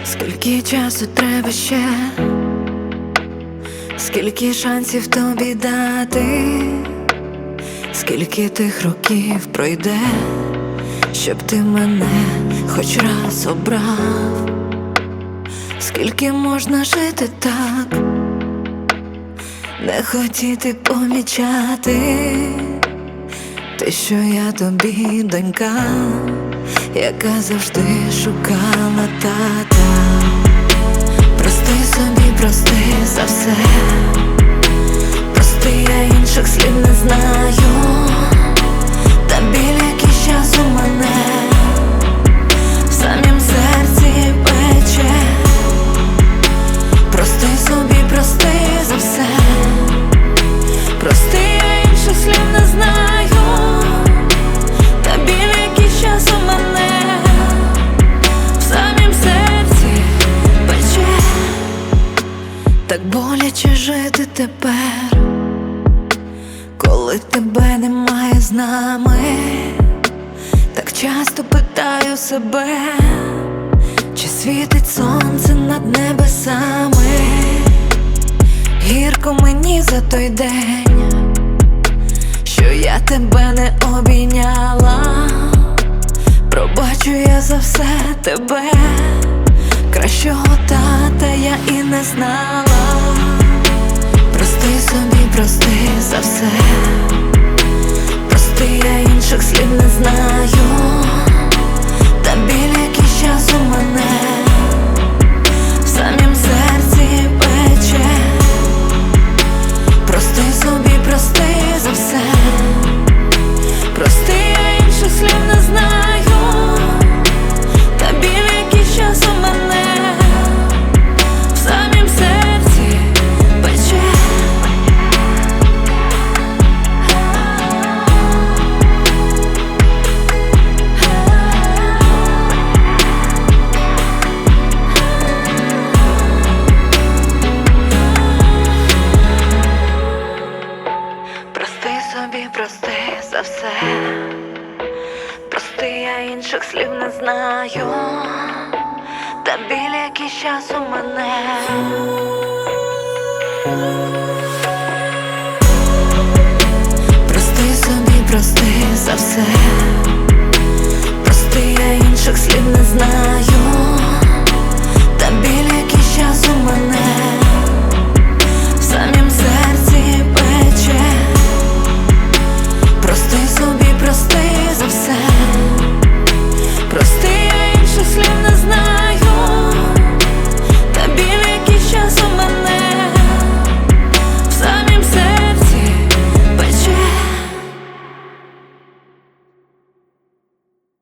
Скільки часу треба ще, скільки шансів тобі дати, скільки тих років пройде, щоб ти мене хоч раз обрав. Скільки можна жити так, не хотіти помічати те, що я тобі донька, яка завжди шукала тата. Прости собі, прости за все, прости, я інших слів не знаю. Та біль, який час у мене в самім серці пече. Прости собі, прости за все, прости, я інших слів не знаю. Та біль, який час у мене в самім серці пече. Так боляче жити тепер, коли тебе немає з нами. Так часто питаю себе, чи світить сонце над небесами. Гірко мені за той день, що я тебе не обійняла. Пробачу я за все тебе, кращого тата я і не знала. Прости собі, прости за все, прости, я інших слів не знаю. Та біль, який час у мене в самім серці пече. Прости собі, прости за все, прости, я інших слів не знаю. Та біль, який час у мене в самім серці пече. Прости собі, прости за все, прости, я інших слів не знаю. Та біль, який час у мене прости собі, прости за все, прости, я інших слів не знаю.